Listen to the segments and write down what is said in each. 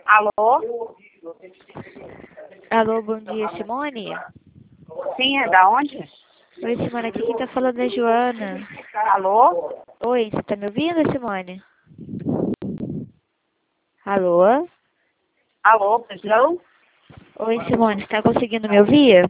Alô? Alô, bom dia, Simone? Sim, é da onde? Oi, Simone, aqui quem tá falando é a Joana. Alô? Oi, você tá me ouvindo, Simone? Alô? Alô, pois não? Oi, Simone, você tá conseguindo me ouvir?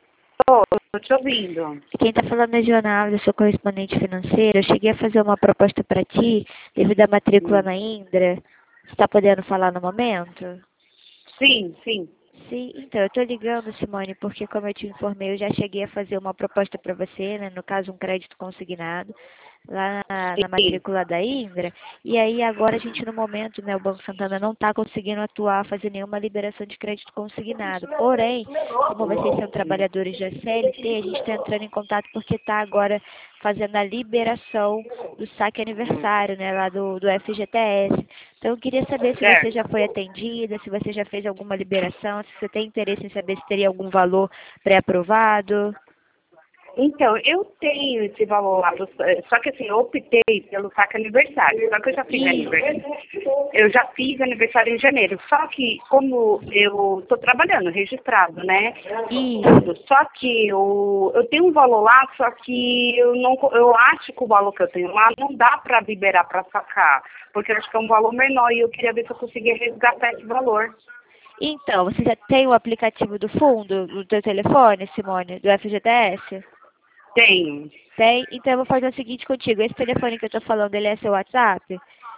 Tô te ouvindo. Quem tá falando é a Joana Alves, eu sou correspondente financeira. Eu cheguei a fazer uma proposta para ti, devido à matrícula Hum. na Indra. Você tá podendo falar no momento? Sim, sim. Sim, então, eu tô ligando, Simone, porque como eu te informei, eu já cheguei a fazer uma proposta para você, né, no caso um crédito consignado, lá na Sim. matrícula da Indra, e aí agora a gente no momento, né, o Banco Santander não está conseguindo atuar, fazer nenhuma liberação de crédito consignado. Porém, como vocês são trabalhadores da CLT, a gente está entrando em contato porque está agora fazendo a liberação do saque aniversário, né, lá do FGTS. Então eu queria saber se você já Certo. foi atendida, se você já fez alguma liberação, se você tem interesse em saber se teria algum valor pré-aprovado. Então, eu tenho esse valor lá, só que assim, eu optei pelo saque aniversário, só que eu já fiz Isso, aniversário. Eu já fiz aniversário em janeiro, só que como eu tô trabalhando, registrado, né? isso. Tudo. Só que eu tenho um valor lá, só que eu acho que o valor que eu tenho lá não dá para liberar para sacar, porque eu acho que é um valor menor e eu queria ver se eu conseguia resgatar esse valor. Então, você já tem o aplicativo do fundo no teu telefone, Simone, do FGTS? Tenho. Tem? Então eu vou fazer o seguinte contigo. Esse telefone que eu tô falando, ele é seu WhatsApp?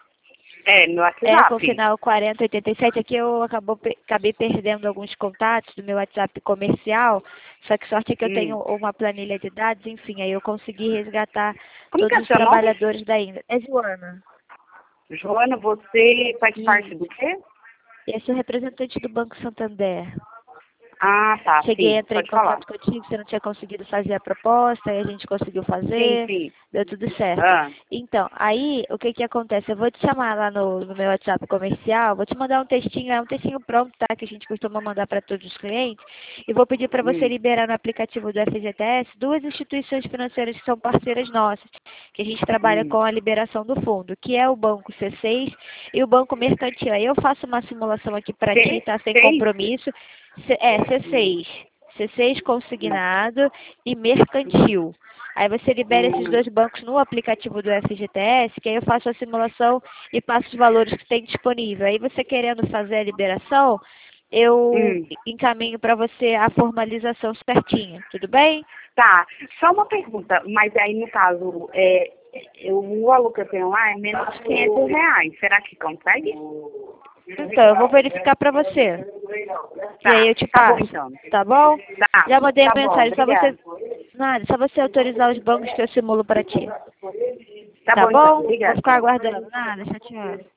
É, no É, com o WhatsApp. final 4087. Aqui eu acabei perdendo alguns contatos do meu WhatsApp comercial. Só que sorte é que eu tenho Hum. uma planilha de dados, enfim, aí eu consegui resgatar Como que todos é os seu nome? trabalhadores da Indra. É Joana. Joana, você faz parte do Isso. quê? Eu sou representante do Banco Santander. Ah, tá, Cheguei a sim, entrar em pode falar. contato contigo, você não tinha conseguido fazer a proposta, aí a gente conseguiu Sim, fazer, sim. deu tudo certo. Ah, Então, aí, o que que acontece? Eu vou te chamar lá no meu WhatsApp comercial, vou te mandar um textinho, é um textinho pronto, tá? Que a gente costuma mandar para todos os clientes, e vou pedir para você hum, liberar no aplicativo do FGTS duas instituições financeiras que são parceiras nossas, que a gente trabalha hum. com a liberação do fundo, que é o Banco C6 e o Banco Mercantil. Aí eu faço uma simulação aqui para ti, tá? Sem Seis? compromisso. Hum, C6. C6 hum, consignado e mercantil. Aí você libera esses hum, dois bancos no aplicativo do FGTS, que aí eu faço a simulação e passo os valores que tem disponível. Aí você querendo fazer a liberação, eu hum. encaminho para você a formalização certinha, tudo bem? Tá, só uma pergunta, mas aí no caso, o valor que eu tenho lá é menos de R$ 500. Será que consegue? Então, eu vou verificar para você. E aí eu te Tá bom passo, então. tá bom? Tá, Já mandei a tá bom, mensagem, só você. obrigada. Nada, só você autorizar os bancos que eu simulo para ti. Tá Tá bom então, bom? Vou obrigada. ficar aguardando. Nada, chateado.